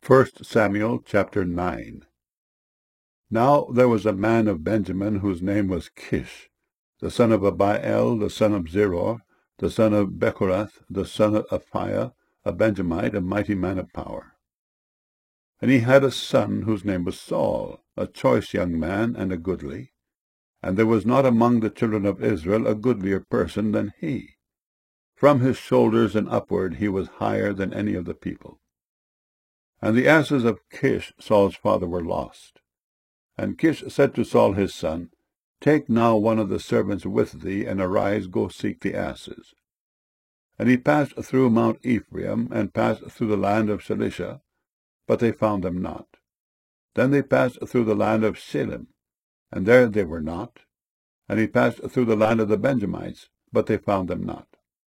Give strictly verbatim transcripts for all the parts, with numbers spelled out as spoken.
First Samuel chapter nine. Now there was a man of Benjamin whose name was Kish, the son of Abiel, the son of Zeror, the son of Bechorath, the son of Aphiah, a Benjamite, a mighty man of power. And he had a son whose name was Saul, a choice young man and a goodly. And there was not among the children of Israel a goodlier person than he. From his shoulders and upward he was higher than any of the people. And the asses of Kish, Saul's father, were lost. And Kish said to Saul his son, Take now one of the servants with thee, and arise, go seek the asses. And he passed through Mount Ephraim, and passed through the land of Shalisha, but they found them not. Then they passed through the land of Shalem, and there they were not. And he passed through the land of the Benjamites, but they found them not.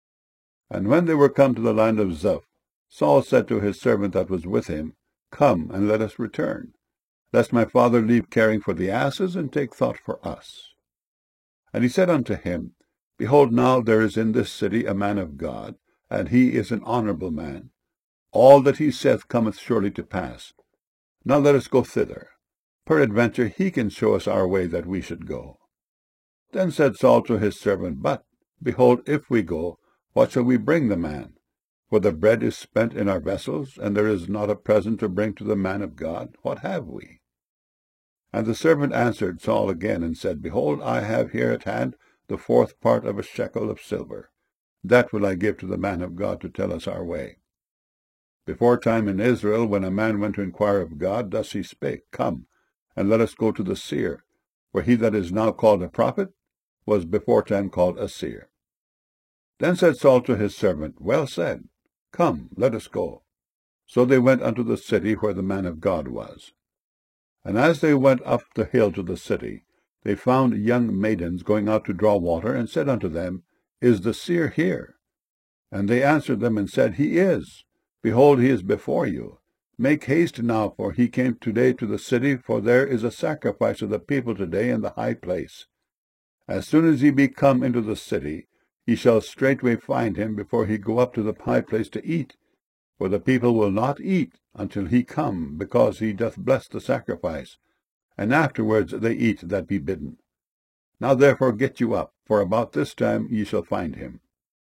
And when they were come to the land of Zuph, Saul said to his servant that was with him, Come, and let us return, lest my father leave caring for the asses, and take thought for us. And he said unto him, Behold, now there is in this city a man of God, and he is an honourable man. All that he saith cometh surely to pass. Now let us go thither. Peradventure he can show us our way that we should go. Then said Saul to his servant, But, behold, if we go, what shall we bring the man? For the bread is spent in our vessels, and there is not a present to bring to the man of God. What have we? And the servant answered Saul again, and said, Behold, I have here at hand the fourth part of a shekel of silver. That will I give to the man of God to tell us our way. Before time in Israel, when a man went to inquire of God, thus he spake, Come, and let us go to the seer, for he that is now called a prophet was before time called a seer. Then said Saul to his servant, Well said. Come, let us go. So they went unto the city where the man of God was. And as they went up the hill to the city, they found young maidens going out to draw water, and said unto them, Is the seer here? And they answered them and said, He is. Behold, he is before you. Make haste now, for he came today to the city, for there is a sacrifice of the people today in the high place. As soon as he be come into the city, ye shall straightway find him before he go up to the high place to eat. For the people will not eat until he come, because he doth bless the sacrifice, and afterwards they eat that be bidden. Now therefore get you up, for about this time ye shall find him.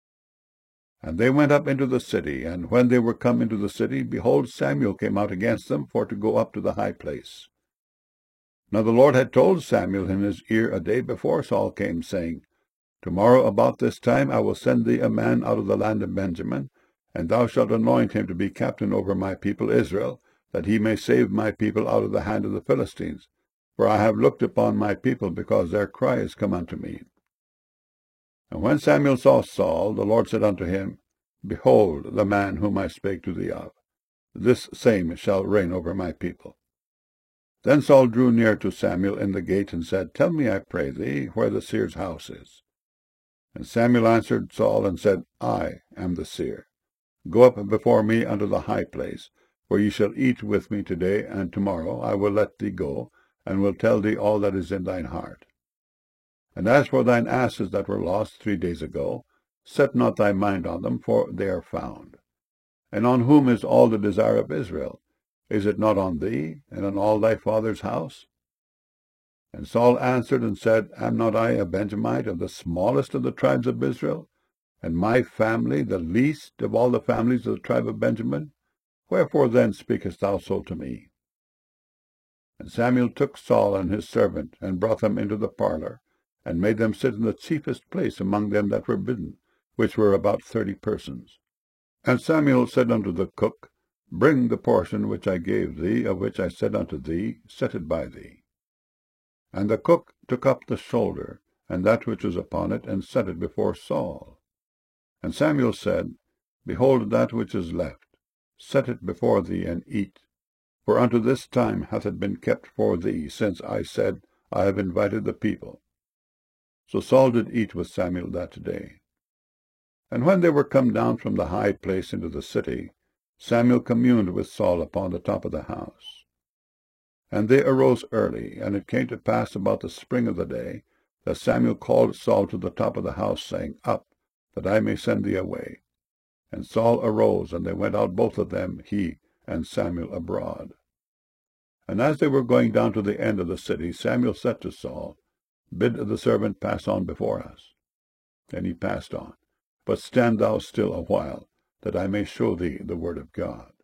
And they went up into the city, and when they were come into the city, behold, Samuel came out against them for to go up to the high place. Now the Lord had told Samuel in his ear a day before Saul came, saying, Tomorrow about this time I will send thee a man out of the land of Benjamin, and thou shalt anoint him to be captain over my people Israel, that he may save my people out of the hand of the Philistines. For I have looked upon my people, because their cry is come unto me. And when Samuel saw Saul, the Lord said unto him, Behold the man whom I spake to thee of. This same shall reign over my people. Then Saul drew near to Samuel in the gate, and said, Tell me, I pray thee, where the seer's house is. And Samuel answered Saul, and said, I am the seer. Go up before me unto the high place, where ye shall eat with me today, and tomorrow I will let thee go, and will tell thee all that is in thine heart. And as for thine asses that were lost three days ago, set not thy mind on them, for they are found. And on whom is all the desire of Israel? Is it not on thee, and on all thy father's house? And Saul answered and said, Am not I a Benjamite of the smallest of the tribes of Israel, and my family the least of all the families of the tribe of Benjamin? Wherefore then speakest thou so to me? And Samuel took Saul and his servant, and brought them into the parlour, and made them sit in the chiefest place among them that were bidden, which were about thirty persons. And Samuel said unto the cook, Bring the portion which I gave thee, of which I said unto thee, Set it by thee. And the cook took up the shoulder, and that which was upon it, and set it before Saul. And Samuel said, Behold that which is left, set it before thee, and eat. For unto this time hath it been kept for thee, since I said, I have invited the people. So Saul did eat with Samuel that day. And when they were come down from the high place into the city, Samuel communed with Saul upon the top of the house. And they arose early, and it came to pass about the spring of the day, that Samuel called Saul to the top of the house, saying, Up, that I may send thee away. And Saul arose, and they went out both of them, he and Samuel abroad. And as they were going down to the end of the city, Samuel said to Saul, Bid the servant pass on before us. And he passed on. But stand thou still a while, that I may show thee the word of God.